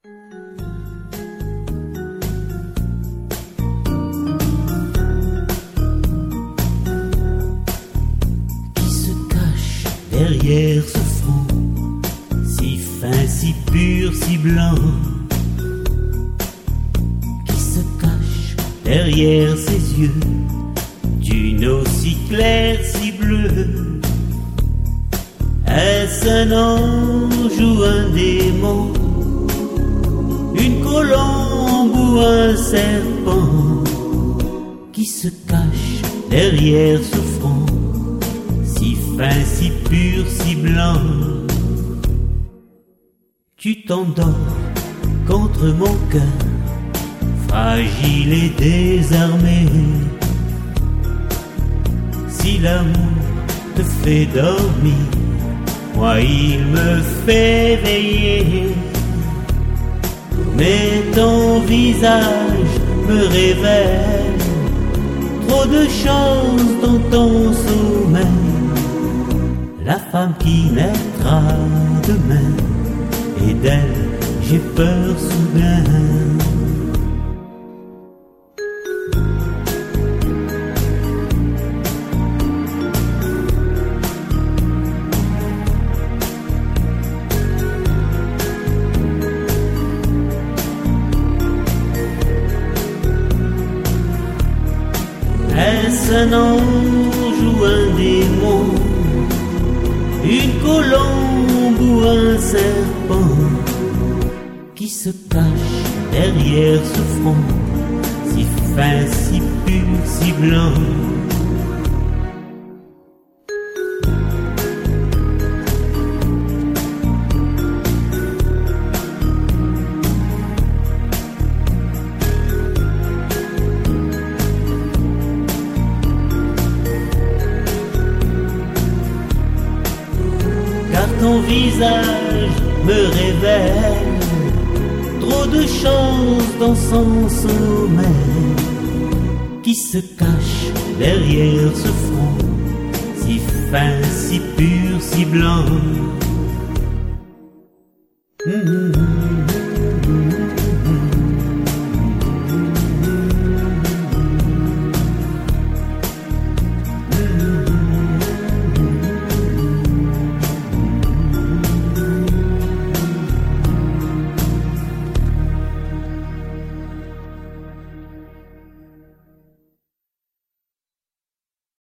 Qui se cache derrière ce front, si fin, si pur, si blanc? Qui se cache derrière ses yeux, d'une eau si claire, si bleue? Est-ce un ange ou un démon, une colombe ou un serpent? Qui se cache derrière ce front, si fin, si pur, si blanc? Tu t'endors contre mon cœur, fragile et désarmé. Si l'amour te fait dormir, moi il me fait veiller. Mais ton visage me révèle trop de choses dans ton sommeil. La femme qui naîtra demain, et d'elle j'ai peur soudain. Est-ce un ange ou un démon, une colombe ou un serpent? Qui se cache derrière ce front, si fin, si pur, si blanc? Ton visage me révèle trop de choses dans son sommeil. Qui se cache derrière ce front, si fin, si pur, si blanc?